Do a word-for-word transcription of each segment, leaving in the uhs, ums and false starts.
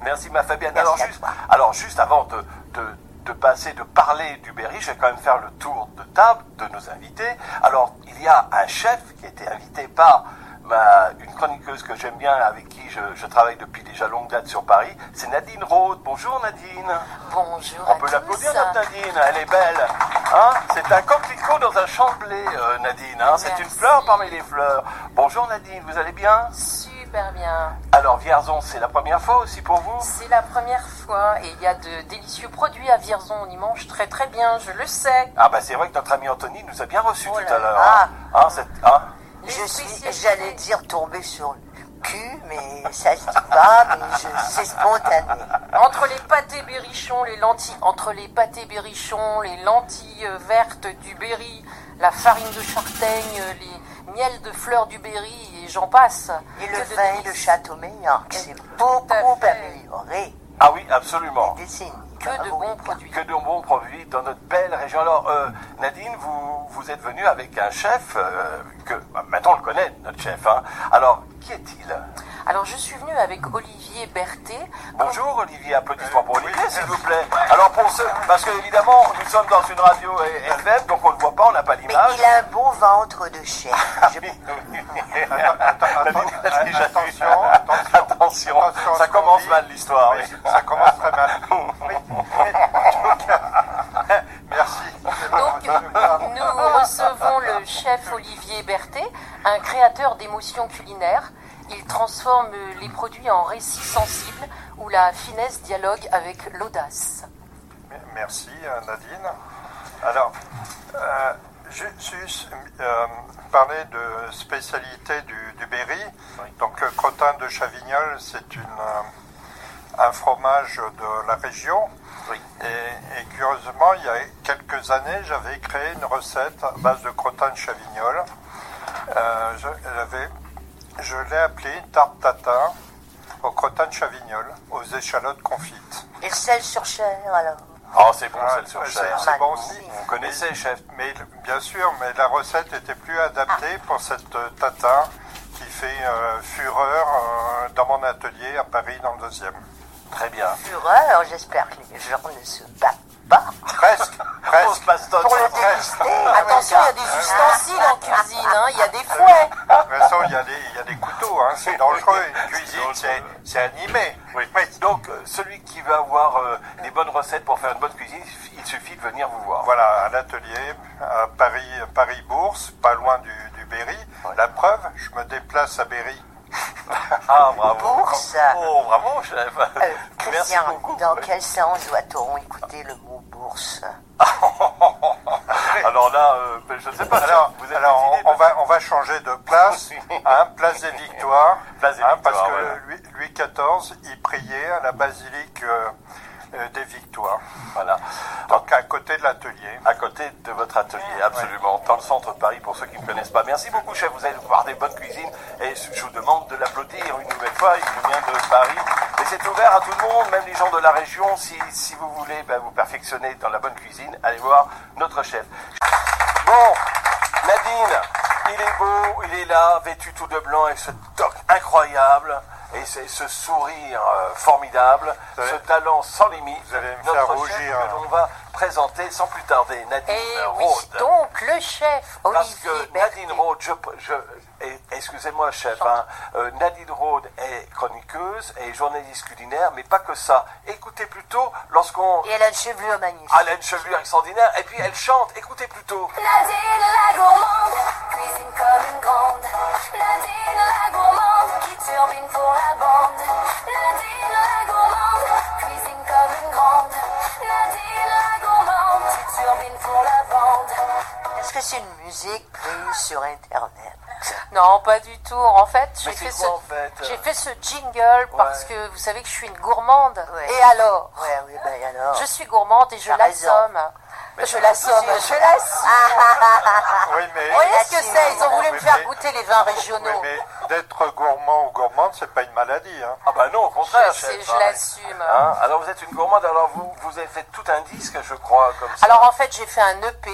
Merci ma Fabienne. Merci Alors à juste, toi. alors juste avant de, de, de passer, de parler du Berry, je vais quand même faire le tour de table de nos invités. Alors il y a un chef qui a été invité par ma, une chroniqueuse que j'aime bien, avec qui je, je travaille depuis déjà longue date sur Paris, c'est Nadine Rode. Bonjour Nadine. Bonjour On à peut tous. l'applaudir notre Nadine, elle est belle. Hein, c'est un coquelicot dans un champ de blé, euh, Nadine. Hein, c'est une Merci. fleur parmi les fleurs. Bonjour Nadine, vous allez bien? Super bien. Alors Vierzon, c'est la première fois aussi pour vous? C'est la première fois et il y a de délicieux produits à Vierzon. On y mange très très bien, je le sais. Ah bah c'est vrai que notre ami Anthony nous a bien reçus Oh tout là à l'heure. là. Hein. Hein, c'est- hein Les Je suis, spécialités. j'allais dire tomber sur le cul, mais ça se dit pas, mais je, c'est spontané. Entre les pâtés berrichons, les lentilles, entre les pâtés berrichons, les lentilles euh, vertes du Berry, la farine de châtaigne, euh, les miels de fleurs du Berry et j'en passe. Et Que le de vin de délices. Château-Meillan, qui s'est Tout beaucoup à fait. amélioré Ah oui, absolument. des décennies. Que de Bravo. bons produits. Que de bons produits dans notre belle région. Alors euh, Nadine, vous, vous êtes venue avec un chef euh, que bah, maintenant on le connaît, notre chef. Hein. Alors qui est-il? Alors je suis venue avec Olivier Berthet. Bonjour Olivier, applaudissements pour Olivier s'il vous plaît. Alors pour ceux, parce que évidemment nous sommes dans une radio F M, donc on ne le voit pas, on n'a pas Mais l'image. il a un beau ventre de chef. Je- Nadine a déjà vu. Attention, attention. Attention, Attention à ça ce qu'on commence dit. mal l'histoire. Oui, ça commence très mal. Oui. Donc, merci. Donc, nous recevons le chef Olivier Berthet, un créateur d'émotions culinaires. Il transforme les produits en récits sensibles où la finesse dialogue avec l'audace. Merci euh, Nadine. Alors, euh, juste euh, parler de spécialité du, du Berry. Donc le crottin de Chavignol, c'est une, euh, un fromage de la région. Oui. Et, et curieusement, il y a quelques années, j'avais créé une recette à base de crottin de Chavignol. Euh, je, j'avais- je l'ai appelée tarte tatin au crottin de Chavignol, aux échalotes confites. Et le sel sur chair, alors. Oh c'est bon, Ah, celle sur c'est- chair. c'est bon aussi. Vous connaissez chef? Mais bien sûr, mais la recette était plus adaptée pour cette euh, tatin qui fait euh, fureur euh, dans mon atelier à Paris dans le deuxième. Très bien. Fureur, j'espère que les gens ne se battent pas. Presque, On se presque. bastonne. Pour le déguster. Attention, il y a des ustensiles en cuisine, hein, il y a des fouets. De toute façon, il y a des, il y a des couteaux, hein, c'est dangereux. Une cuisine, c'est, c'est animé. Oui. Donc euh, celui qui veut avoir euh, des bonnes recettes pour faire une bonne cuisine, il suffit de venir vous voir. Voilà, à l'atelier, à Paris, Paris-Bourse, pas loin du, du Berry. La preuve, je me déplace à Berry. Ah bravo. Bourse. Oh bravo chef. Euh, Merci Christian, beaucoup. dans Oui. quel sens doit-on écouter le mot bourse? Alors là, euh, ben, je ne sais pas. Alors, chef, vous avez alors des idées, on, on va, on va changer de place, hein, place des Victoires, Place des hein, Victoires, parce que voilà. Louis, Louis quatorze, il priait à la basilique euh, euh, des Victoires, Voilà. donc à côté de l'atelier. À côté de votre atelier, absolument, dans le centre de Paris, pour ceux qui ne connaissent pas. Merci beaucoup, chef. Vous allez voir des bonnes cuisines. Et je vous demande de l'applaudir une nouvelle fois. Il nous vient de Paris. Et c'est ouvert à tout le monde, même les gens de la région. Si, si vous voulez ben, vous perfectionner dans la bonne cuisine, allez voir notre chef. Bon, Nadine, il est beau, il est là, vêtu tout de blanc avec ce toc incroyable. Et c'est ce sourire euh, formidable, Vous allez- ce talent sans limite. Vous allez me Notre faire chef rougir. que l'on va présenter sans plus tarder, Nadine Et oui, Rode. donc le chef Parce Olivier que Berthet. Nadine Rode, je, je, et- excusez-moi chef, hein, euh, Nadine Rode est chroniqueuse et journaliste culinaire, mais pas que ça. Écoutez plutôt lorsqu'on... Et elle a une chevelure magnifique. Elle a une chevelure extraordinaire et puis elle chante, écoutez plutôt. Nadine la gourmande, cuisine comme une grande. Nadine la gourmande, qui turbine pour la bande. Nadine la gourmande, cuisine comme une grande. Nadine la gourmande, qui turbine pour la bande. Est-ce que c'est une musique prise sur Internet? Non, pas du tout. En fait, j'ai Mais c'est fait, quoi, ce... en fait j'ai fait ce jingle parce Ouais. que vous savez que je suis une gourmande. Ouais. Et alors? Ouais, oui, ben alors. Je suis gourmande et je T'as raison. l'assomme. Je l'assomme, je l'assomme. Oui, mais, Vous voyez ce que c'est? Ils ont voulu me Oui, faire mais- goûter les vins oui, régionaux. mais d'être gourmand ou gourmande, c'est pas une maladie. Hein. Ah bah non, au contraire, Je chef. sais, je hein. l'assume. Hein, alors vous êtes une gourmande, alors vous, vous avez fait tout un disque, je crois, comme ça. Alors en fait, j'ai fait un E P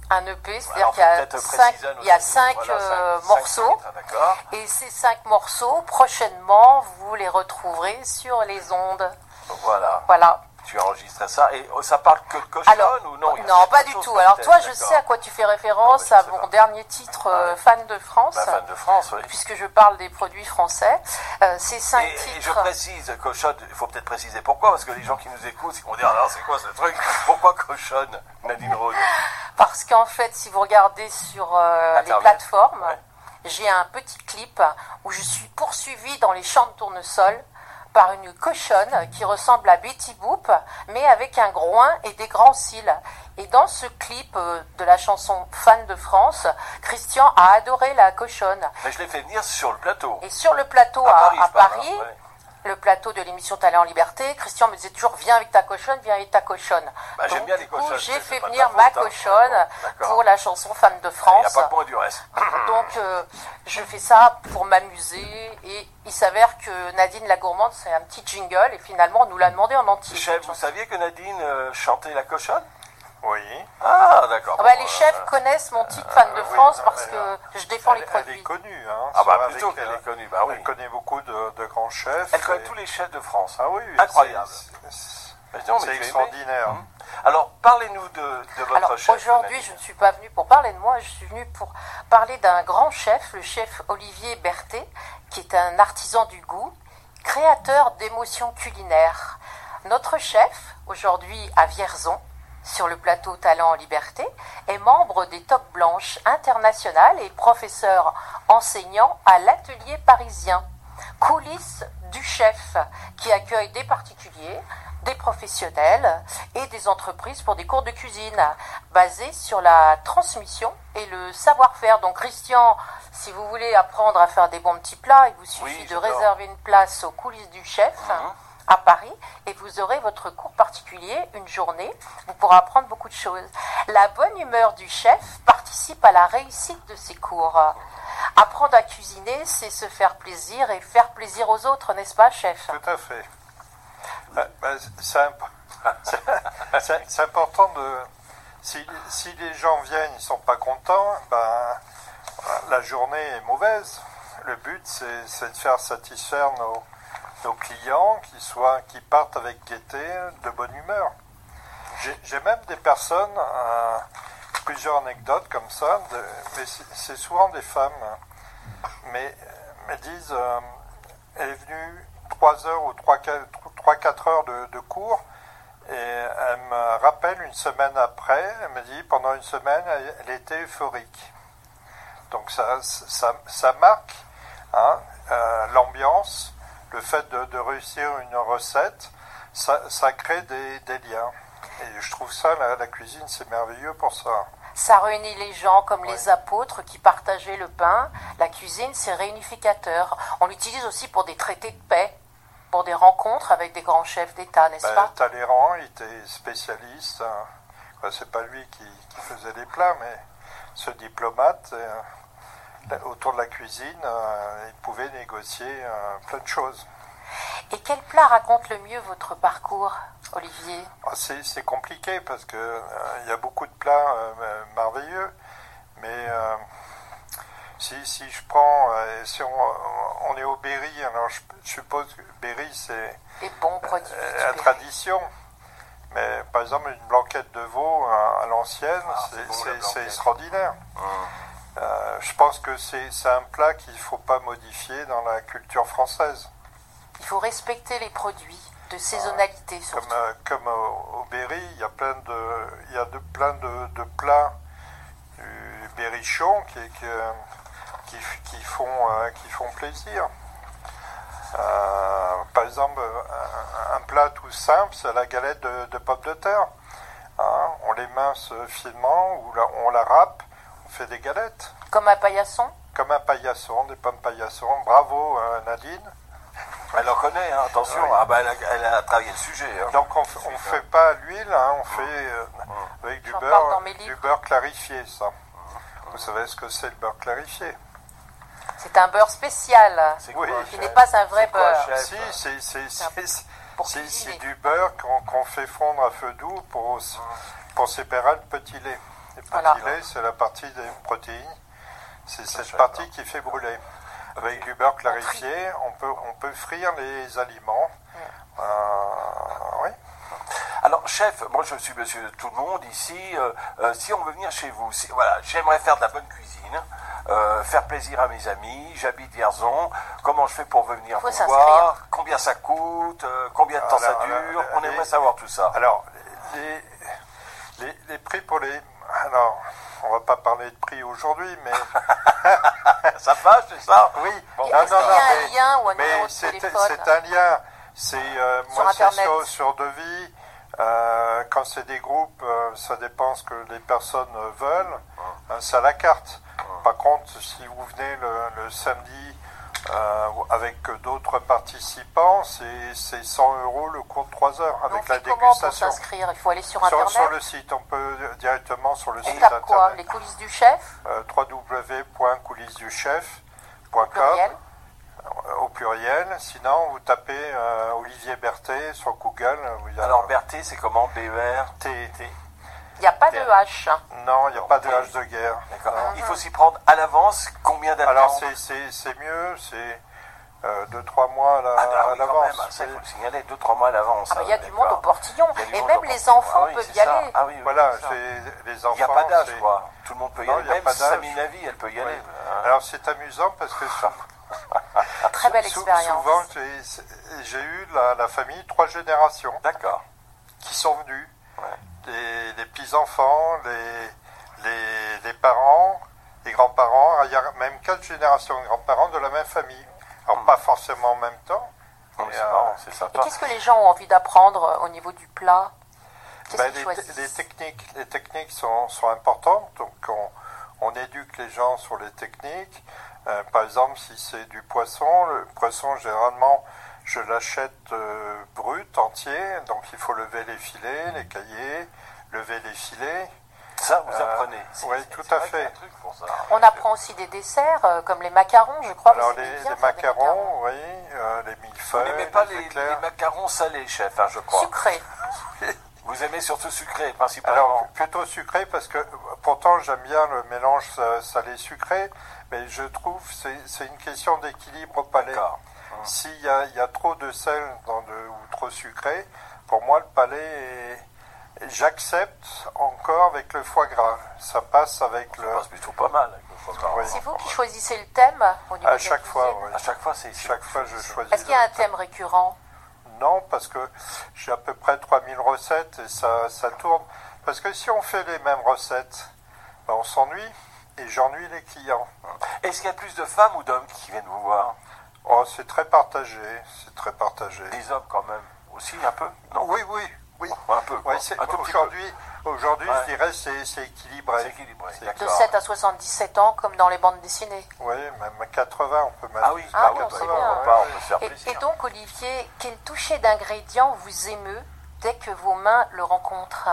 Un E P, c'est-à-dire Alors, qu'il y a peut-être cinq, préciser à nos il y a amis, cinq, voilà, euh, cinq- morceaux. cinq titres, d'accord. Et ces cinq morceaux, prochainement, vous les retrouverez sur les ondes. Voilà. Voilà. Tu enregistres ça et oh, ça parle que de cochonne Alors, ou non il y a non, d'autres pas du choses tout. comme Alors telles, toi, je d'accord. sais à quoi tu fais référence, Non, mais je à sais mon pas. dernier titre, euh, Ah ouais. Fan de France, La fan de France, oui. puisque je parle des produits français. Euh, ces cinq Et, et je titres... précise, cochonne, il faut peut-être préciser pourquoi, parce que les gens qui nous écoutent, ils vont dire, alors c'est quoi ce truc? Pourquoi cochonne, Nadine Rhône? Parce qu'en fait, si vous regardez sur euh, les Internet. plateformes, Ouais. j'ai un petit clip où je suis poursuivie dans les champs de tournesol par une cochonne qui ressemble à Betty Boop, mais avec un groin et des grands cils. Et dans ce clip euh, de la chanson Fan de France, Christian a adoré la cochonne. Mais je l'ai fait venir sur le plateau. Et sur le plateau À à, Paris, à je parle, Paris, hein, ouais. le plateau de l'émission Talent en Liberté, Christian me disait toujours viens avec ta cochonne, viens avec ta cochonne. Bah, j'aime Donc, bien les du coup, cochonnes, j'ai c'est- fait c'est pas de venir ma ma faute, hein. cochonne D'accord. pour la chanson Fan de Il n'y a France. pas que moi du reste. Donc euh, je fais ça pour m'amuser et il s'avère que Nadine la Gourmande c'est un petit jingle et finalement on nous l'a demandé en entier. Chef, cette vous chanson. saviez que Nadine euh, chantait la cochonne? Oui. Ah, d'accord. Ah bah, Bon, les euh, chefs connaissent mon titre Fan de oui, France non, parce mais, que euh, je défends les Elle, elle produits. est connue. Hein, Ah bah avec, plutôt qu'elle euh, est connue, bah oui. Elle connaît beaucoup de, de grands chefs. Elle connaît et- tous les chefs de France. Ah oui, Incroyable. c'est- C'est Mais non, mais c'est tu as aimé. extraordinaire. Hum. Alors, parlez-nous de, de votre Alors chef. aujourd'hui Nadine. je ne suis pas venue pour parler de moi, je suis venue pour parler d'un grand chef, le chef Olivier Berthet, qui est un artisan du goût, créateur d'émotions culinaires. Notre chef, aujourd'hui à Vierzon, sur le plateau Talent en Liberté, est membre des Toques Blanches internationales et professeur enseignant à l'Atelier parisien. Coulisses du chef, qui accueille des particuliers, des professionnels et des entreprises pour des cours de cuisine basés sur la transmission et le savoir-faire. Donc Christian, si vous voulez apprendre à faire des bons petits plats, il vous suffit Oui, de j'adore. réserver une place aux coulisses du chef à Paris et vous aurez votre cours particulier, une journée. Vous pourrez apprendre beaucoup de choses. La bonne humeur du chef participe à la réussite de ses cours. Apprendre à cuisiner, c'est se faire plaisir et faire plaisir aux autres, n'est-ce pas, chef? Tout à fait. Bah, bah, c'est imp- c'est- c'est- c'est important de... Si, si les gens viennent, ils ne sont pas contents, ben, la journée est mauvaise. Le but, c'est c'est de faire satisfaire nos, nos clients, qui, soient, qui partent avec gaieté, de bonne humeur. J'ai j'ai même des personnes, euh, plusieurs anecdotes comme ça, de- mais c'est c'est souvent des femmes, mais me disent, euh, elle est venue trois heures ou trois quatre heures de, de cours, et elle me rappelle une semaine après, elle me dit, pendant une semaine, elle, elle était euphorique. Donc ça, ça, ça marque hein, euh, l'ambiance, le fait de, de réussir une recette, ça, ça crée des, des liens. Et je trouve ça, la, la cuisine, c'est merveilleux pour ça. Ça réunit les gens comme Ouais. les apôtres qui partageaient le pain. La cuisine, c'est réunificateur. On l'utilise aussi pour des traités de paix, pour des rencontres avec des grands chefs d'État, n'est-ce Ben, pas? Talleyrand, il était spécialiste. Hein. Enfin, c'est pas lui qui, qui faisait les plats, mais ce diplomate, euh, autour de la cuisine, euh, il pouvait négocier euh, plein de choses. Et quel plat raconte le mieux votre parcours, Olivier? Ah, C'est c'est compliqué parce que euh, il y a beaucoup de plats euh, merveilleux, mais euh, si, si je prends, euh, si on, on est au Berry, alors je, je suppose que Berry c'est Des bons produits. euh, du la Berry. tradition, mais par exemple une blanquette de veau à, à l'ancienne, Ah, c'est c'est beau, la c'est- blanquette. c'est extraordinaire. Hum. Euh, je pense que c'est c'est un plat qu'il ne faut pas modifier dans la culture française. Il faut respecter les produits de saisonnalité, surtout. Comme, euh, comme au, au Berry, il y a plein de, il y a de, plein de, de plats du berrichon qui, qui, qui, qui font, euh, qui font plaisir. Euh, par exemple, un, un plat tout simple, c'est la galette de, de pommes de terre. Hein, on les mince finement, ou la- on la râpe, on fait des galettes. Comme un paillasson. Comme un paillasson, des pommes paillasson. Bravo euh, Nadine. Elle en connaît, hein, attention. Oui. Ah bah, elle, a, elle a travaillé le sujet. hein. Donc on ne fait pas à l'huile, hein, on fait euh, avec du J'en parle beurre, dans mes du livres. beurre clarifié, ça. Vous savez ce que c'est le beurre clarifié? C'est un beurre spécial, C'est Oui. quoi, qui chef n'est pas un vrai C'est quoi, beurre. chef Si, c'est c'est- c'est- c'est- Pour c'est- cuisiner. c'est du beurre qu'on qu'on fait fondre à feu doux pour, pour séparer le petit lait. Les petits Voilà. laits, c'est la partie des protéines. C'est cette savais partie pas. qui fait brûler. Avec du beurre clarifié, on peut, on peut frire les aliments. Euh, oui. Alors, chef, moi je suis monsieur de tout le monde ici. Euh, euh, si on veut venir chez vous, si, voilà, j'aimerais faire de la bonne cuisine, euh, faire plaisir à mes amis. J'habite Vierzon. Comment je fais pour venir Faut vous s'inscrire. voir? Combien ça coûte? euh, Combien de temps Alors, ça alors, dure? On les- aimerait savoir tout ça. Alors, les, les, les prix pour les... Alors, on va pas parler de prix aujourd'hui, mais... Ça fâche, c'est ça? Oui. Bon. Est-ce qu'il y a un lien ou un mais numéro de c'est téléphone? c'est un lien. C'est euh, Sur moi, c'est Internet. sur, sur devis. Euh, quand c'est des groupes, euh, ça dépend ce que les personnes euh, veulent. Euh, c'est à la carte. Par contre, si vous venez le, le samedi euh, avec d'autres participants, c'est c'est cent euros le cours de trois heures On avec la fait comment pour dégustation. s'inscrire? Il faut aller sur Sur, Internet. sur le site, on peut directement sur le On site tape quoi? internet. Les coulisses du chef? Euh, w w w point coulisses du chef point com Pluriel. au pluriel. Sinon, vous tapez euh, Olivier Berthet sur Google. Vous y a- Alors, Berthet, c'est comment? B E R T T. Il n'y a pas de H. Non, il n'y a pas de hache de guerre. D'accord. Ah. Il faut s'y prendre à l'avance. Combien d'attentes? Alors, c'est- c'est c'est mieux, c'est euh, deux trois mois à la- Ah, bah à oui, quand même, l'avance. ça, il faut le signaler deux trois mois à l'avance. Ah bah, il y a hein, du monde au d'accord. portillon. Il y a du Et monde même au les portillon. enfants Ah oui, peuvent c'est y ça. aller. Ah oui, oui, Voilà, c'est ça. c'est les Il enfants. n'y a pas d'âge, c'est- quoi. Tout le monde peut y Non, aller. il y a Même pas d'âge. Samina Navi, elle peut y aller. Hein. Alors, c'est amusant parce que Très belle sou- expérience. souvent, j'ai j'ai eu la, la famille, trois générations D'accord. qui sont venues. Ouais. Les, les petits-enfants, les, les, les parents, les grands-parents. Il y a même quatre générations de grands-parents de la même famille. Alors, Hmm. pas forcément en même temps. Non, mais mais, c'est euh, marrant, c'est Et sympa. qu'est-ce que les gens ont envie d'apprendre euh, au niveau du plat? Qu'est-ce Ben, qu'ils les, choisissent? les techniques, les techniques sont, sont importantes, donc on, on éduque les gens sur les techniques. Euh, par exemple, si c'est du poisson, le poisson généralement je l'achète euh, brut, entier, donc il faut lever les filets, les cahiers, lever les filets. Ça, vous Euh, apprenez. C'est- oui, c'est- tout c'est à vrai qu'il y a fait. un truc pour ça. On apprend aussi des desserts euh, comme les macarons, je crois. Alors vous aimez les, bien les faire des macarons, oui, euh, les Vous millefeuilles, n'aimez pas les, éclairs. les macarons salés, chef, hein, je crois. Sucrés. Vous aimez surtout sucré, principalement. Alors, plutôt sucré, parce que pourtant j'aime bien le mélange sa- salé-sucré, mais je trouve que c'est c'est une question d'équilibre au palais. D'accord. S'il y a, il y a trop de sel dans le, ou trop sucré, pour moi le palais est... J'accepte encore avec le foie gras. Ça passe avec le... Ça passe plutôt pas mal avec le foie gras. Oui. C'est vous qui choisissez le thème au niveau À de la chaque fois, cuisine? oui. À chaque fois, c'est Chaque fois, je choisis. Est-ce qu'il y a un le- thème récurrent? Non, parce que j'ai à peu près trois mille recettes et ça, ça tourne. Parce que si on fait les mêmes recettes, ben on s'ennuie et j'ennuie les clients. Est-ce qu'il y a plus de femmes ou d'hommes qui viennent vous voir? Oh, c'est très partagé, c'est très partagé. Des hommes quand même. Aussi un peu? Non. Oui, oui, oui. Un peu. quoi. Ouais, c'est- Un tout petit peu. aujourd'hui, aujourd'hui Ouais. je dirais c'est c'est équilibré. C'est équilibré, C'est- d'accord. De sept à soixante-dix-sept ans, comme dans les bandes dessinées. Oui, même quatre-vingts, on peut mettre. Ah oui, Ah bah bon, oui, c'est bah, bien. on peut pas, on peut se faire Et, plaisir. et donc, Olivier, quel toucher d'ingrédient vous émeut dès que vos mains le rencontrent?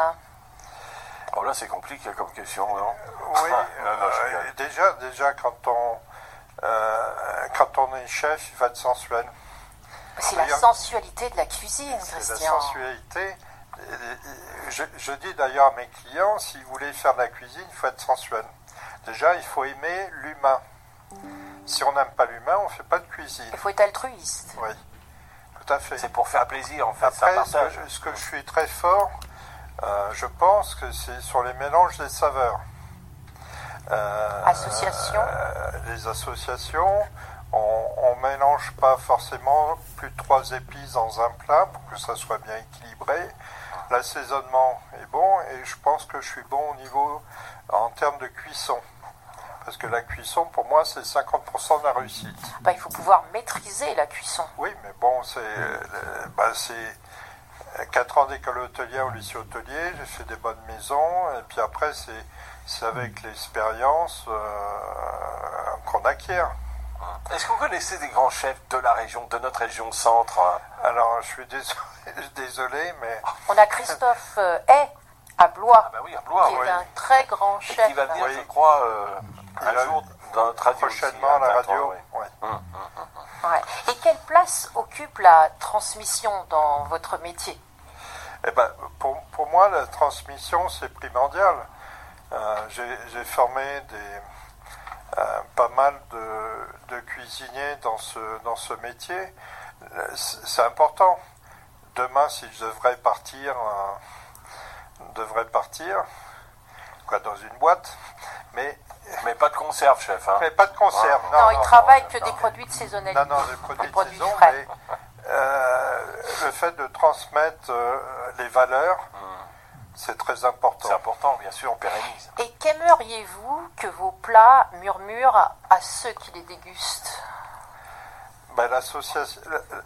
Oh là, c'est compliqué comme question, non? Oui, Non, non, je euh, rigole. déjà, déjà quand on euh, quand on est chef, il faut être sensuel. C'est la Regarde. sensualité de la cuisine, C'est la Christian. sensualité. Et- et- Je, je dis d'ailleurs à mes clients, si vous voulez faire de la cuisine, il faut être sensuel. Déjà, il faut aimer l'humain. Si on n'aime pas l'humain, on ne fait pas de cuisine. Il faut être altruiste. Oui, tout à fait. C'est pour faire plaisir, en fait. C'est un Après, ce que, partage. je, ce que je suis très fort, euh, je pense que c'est sur les mélanges des saveurs. Euh, Association. euh, les associations, on ne mélange pas forcément plus de trois épices dans un plat pour que ça soit bien équilibré. L'assaisonnement est bon et je pense que je suis bon au niveau en termes de cuisson. Parce que la cuisson, pour moi, c'est cinquante pour cent de la réussite. Bah, il faut pouvoir maîtriser la cuisson. Oui, mais bon, c'est euh, bah, c'est quatre ans d'école hôtelière au lycée hôtelier, j'ai fait des bonnes maisons, et puis après, c'est c'est avec l'expérience euh, qu'on acquiert. Est-ce que vous connaissez des grands chefs de la région, de notre région centre? Alors, je suis désolé, désolé mais On a Christophe euh, Hay à Blois, Ah bah oui, à Blois, qui oui. est un très grand Et chef. qui va venir, Oui. je crois, euh, Il un va- jour dans notre radio. prochainement aussi, à la à Tintouin, radio. oui. ouais. Ouais. Et quelle place occupe la transmission dans votre métier? Eh ben, pour, pour moi, la transmission, c'est primordial. Euh, j'ai, j'ai formé des, euh, pas mal de, de cuisiniers dans ce, dans ce métier. C'est, c'est important. Demain, si je devrais partir, euh, devrais partir, quoi, dans une boîte, mais Mais pas de conserve, chef. Hein. mais pas de conserve. Non, Non, il non, travaille non, que non. des produits de saisonnalité. Non, non, des produits Des de produits saison, frais. mais euh, le fait de transmettre euh, les valeurs, c'est très important. C'est important, bien sûr, on pérennise. Et qu'aimeriez-vous que vos plats murmurent à ceux qui les dégustent? Ben, l'association...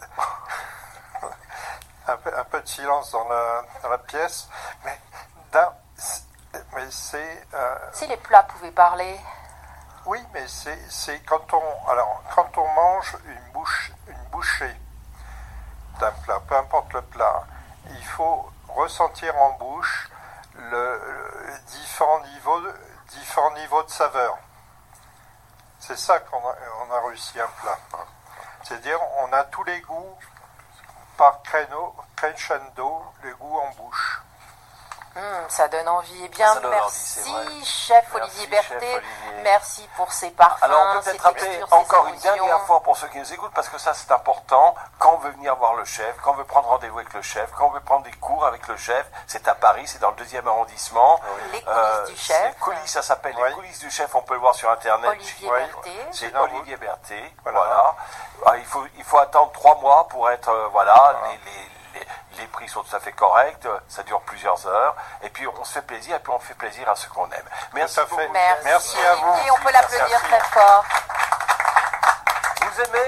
un, peu, un peu de silence dans la, dans la pièce, mais, d'un, mais c'est... euh, Si les plats pouvaient parler. oui, mais c'est, c'est quand on... Alors, quand on mange une, bouche, une bouchée d'un plat, peu importe le plat, il faut ressentir en bouche le, le différents niveaux, de, différents niveaux de saveur. C'est ça qu'on a, on a réussi un plat. C'est-à-dire, on a tous les goûts par créneau, crescendo, les goûts en bouche. Hum, ça donne envie. Eh bien, Ça donne envie, c'est vrai. merci, chef Merci, Olivier chef Berthet. Olivier. Merci pour ces parfums, Alors on peut ces peut-être rappeler textures, ces encore une émotions. dernière fois pour ceux qui nous écoutent, parce que ça c'est important, quand on veut venir voir le chef, quand on veut prendre rendez-vous avec le chef, quand on veut prendre des cours avec le chef, c'est à Paris, c'est dans le deuxième arrondissement. Les coulisses du chef. c'est coulisses, ça s'appelle Oui. les coulisses du chef, on peut le voir sur internet. Olivier Oui. Berthet. C'est Dans Olivier Berthet, Voilà. voilà. Ah, il, faut, il faut attendre trois mois pour être, euh, voilà, les, les, les, les prix sont tout à fait corrects, ça dure plusieurs heures, et puis on se fait plaisir, et puis on fait plaisir à ceux qu'on aime. Merci Tout à fait. beaucoup. Merci. Merci à vous. Olivier, on peut l'applaudir Merci. très fort. Vous aimez